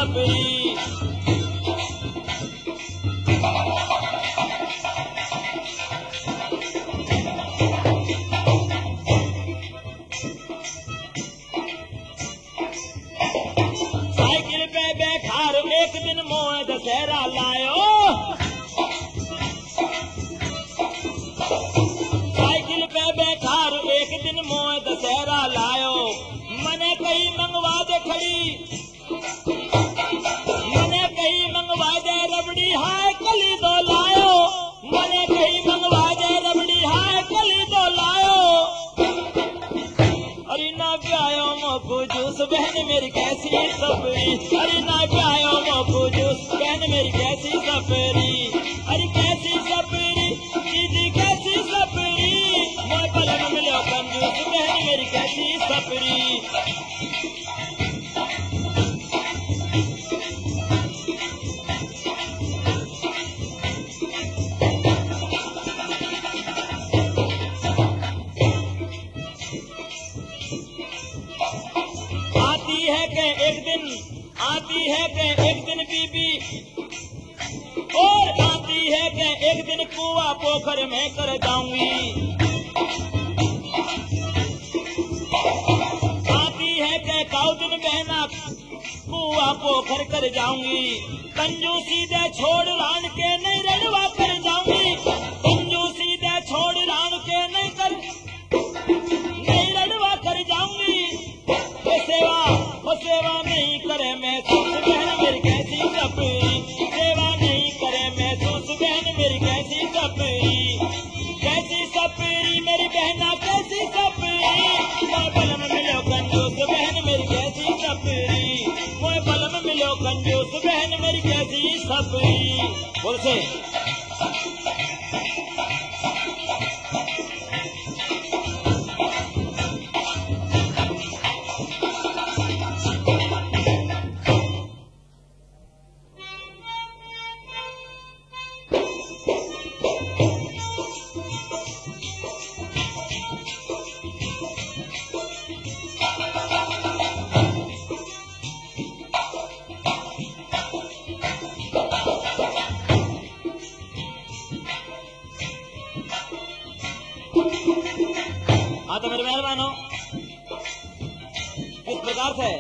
सपरी। Cycle पे बैठार एक दिन मोह दशहरा लायो, साइकिल पे बैठार एक दिन मोह दशहरा लायो। मने कहीं मंगवा दे खड़ी, मने कहीं मंगवा दे रबड़ी हाय कली दो लायो, मने कहीं मंगवा दे रबड़ी हाय कली दो लायो। अरे ना प्यायो मोको जूस बहन मेरी कैसी सपरी, अरे ना प्यायो मोको जूस बहन मेरी कैसी सपरी, अरे कैसी सपरी दीदी कैसी सपरी, मोए पलन मिलो कंजूस बहन मेरी कैसी सपरी। आती है कि एक दिन बीबी और आती है कि एक दिन कुआं पोखर में कर जाऊंगी, आती है कि काउ दिन बहना कुआं पोखर कर जाऊंगी। कंजूसी दे छोड़ रान के नहीं रड़वा कर जाऊंगी, कंजूसी दे छोड़ रान के नहीं रड़वा कर जाऊंगी। सेवा नहीं करे महसूस बहन मेरी कैसी सपरी, सेवा नहीं करे महसूस बहन मेरी कैसी सपरी, कैसी सपरी मेरी बहना कैसी सपरी, मोए बलम मिलो कंजूस बहन मेरी कैसी सपरी, मोए बलम मिलो कंजूस बहन मेरी कैसी सपरी। बोल से तो मेरे मेहरबानों किस प्रकार से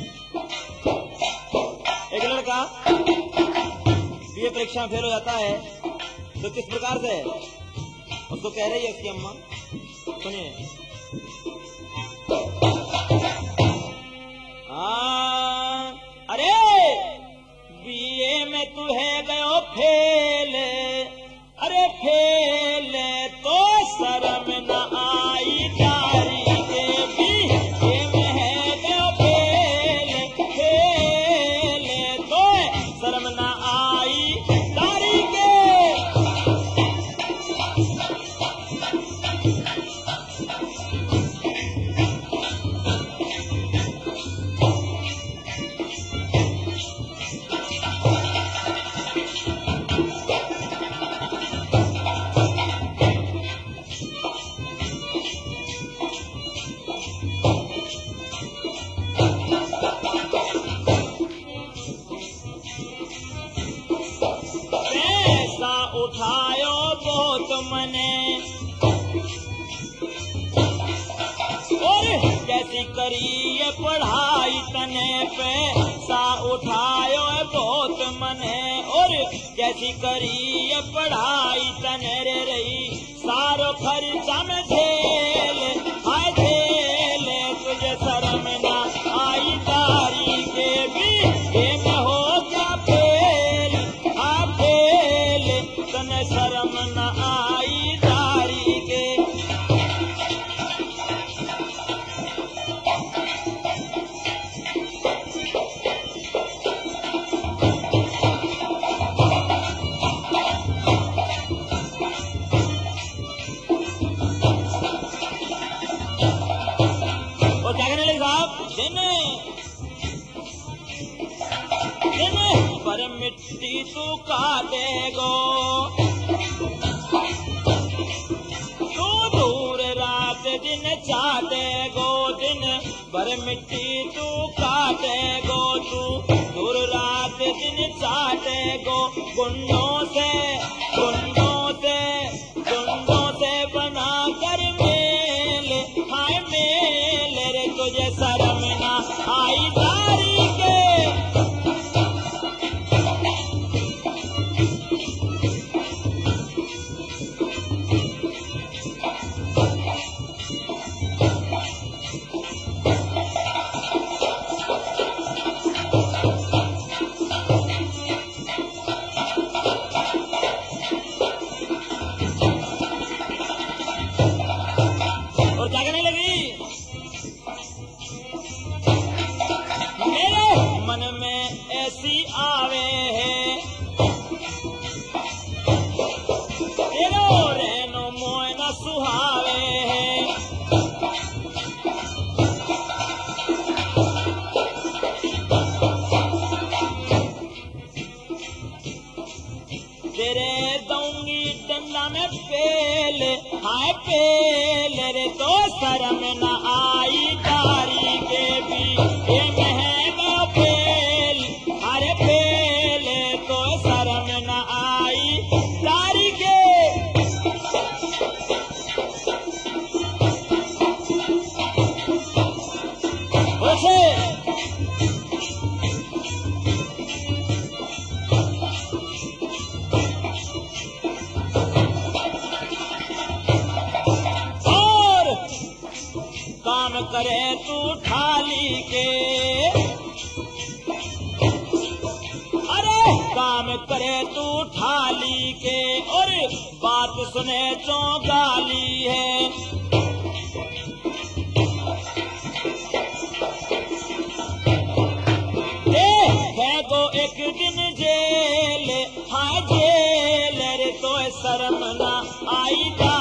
एक लड़का बीए परीक्षा में फेल हो जाता है तो किस प्रकार से उसको कह रही है उसकी अम्मा, सुनिए। अरे बीए में तू है गयो फेल, अरे फेल तो शर्म न आई तारी के बीए में है गयो फेल, फेल तो शर्म न आई तारी के। उठायो बहुत मने और कैसी करी ये पढ़ाई तने, पैसा उठायो बहुत मने और कैसी करी ये पढ़ाई तने रे रही सारो खर्चा में झेल, हाय झेल तुझे शर्म ना आई तारी के भी में हो क्या फेल, हाँ फेल तने शर्म न आई तारी के। और क्या कहने लगे साहब, दिन पर मिट्टी तू काटेगो, तू दूर रात दिन चाटेगो, दिन पर मिट्टी तू काटेगो, तू दूर रात काटे गो गुंडों से बना कर मेल, हाय मेल रे तुझे शर्म ना आई दारी के। और क्या कहने लगी, मेरे मन में ऐसी आवे है, तेरो रहनो मोह न सुहावे है। तेरे दूंगी डंडा में पेल, हाय पेल रे तो शर्म न आई तारी के भी, ये महंगा पेल, अरे पेल तो शर्म न आई तारी के। बोले काम करे तू थाली के, अरे काम करे तू थाली के, और बात सुने तो गाली है। है तो एक दिन जेल, हाय जेल रे तो शर्म ना आई।